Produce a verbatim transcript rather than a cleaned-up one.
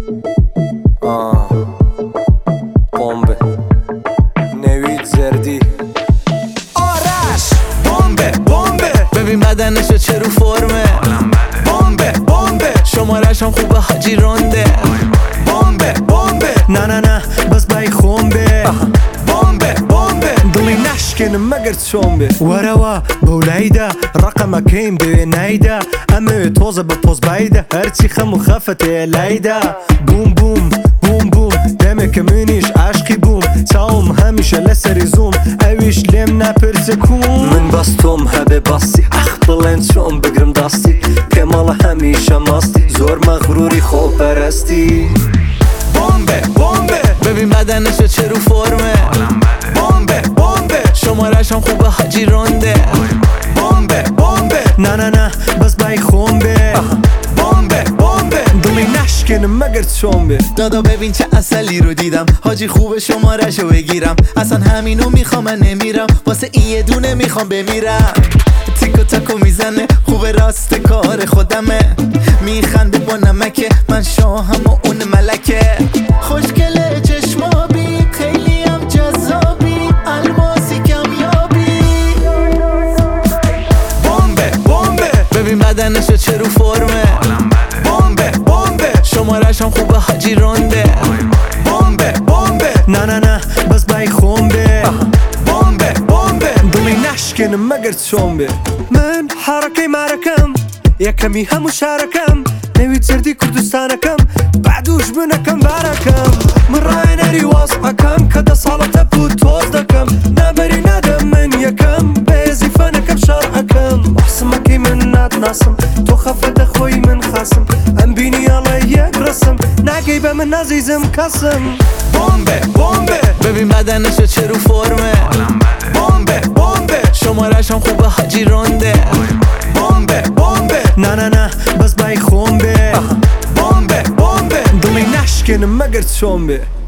آه بمب نوید زردی آرش بمبه بمبه ببین بدنشو چه رو فرمه بمبه بمبه شمارش هم خوبه حاجی رونده بمبه بمبه نه نه نه بس بای خونبه بمبه بمبه دڵی ناشکێنم مەگەر چۆم بێ وەرەوە بەولایدا ڕقەمەکەیم دەوێ نایدا ئەمەوێ تۆزە بە پۆزبایدا هەرچی خەم و خەفەتێ لایدا بووم بووم بووم بووم دەمێکە منیش عاشقی بووم چاوم هەمیشە لەسەری زووم ئەویش لێم ناپرسە کوم من بەس تۆم هەبێ باسی ئەخ بڵێن چۆم بگرم داستی پێمەڵە هەمیشە ماستی زۆر مەغروری خۆپەرستی بمبه بمبه ببین بدنشو چه رو فرمه بمبه بمبه شمارش هم خوبه حاجی رونده بمبه بمبه نه نه نه بس بای خۆم بێ بمبه بمبه دڵی ناشکێنم مەگەر چۆم بێ دادا ببین چه اصلی رو دیدم حاجی خوبه شمارشو بگیرم اصلا همینو میخوام من نمیرم واسه این یه دونه میخوام بمیرم تیکو تاکو میزنه خوبه راست کار خودمه میخنده با نمکه من شاهم و اون ملکه خوشگله چشمابی خیلی هم جذابی الماسی کمیابی بمبه بمبه ببین بدنشو چه رو فرمه بمبه بمبه شمارش هم خوبه حاجی رونده بمبه بمبه نه نه نه بس بای خۆم بێ بمبه بمبه دڵی ناشکێنم مەگەر چۆم بێ من حڕەکەی مارەکەم یەکەمی هەموو شارەکەم نەوید زەردی کوردستانەکەم بعدوش بنەکەم بارەکەم من ڕاهێنەری وەزعەکەم کە دە ساڵە تەپ و تۆز دەکەم نابەری نادەم من یەکەم بەهێزی فەنەکەم شەڕعەکەم حسمەکەی من ناتناسم تۆ خەفەتە خۆی من خاسم ئەم بینی ئەڵێ یەک ڕسم ناگەی بە من نازیزم کەسم بمبه بمبه ببین بدنشو چه رو فرمه بمبه بمبه شمارش هم خوبه حاجی رونده بمبه بمبه نه نه نه بس بای خۆم بێ بمبه بمبه دڵی ناشکێنم مەگەر چۆم بێ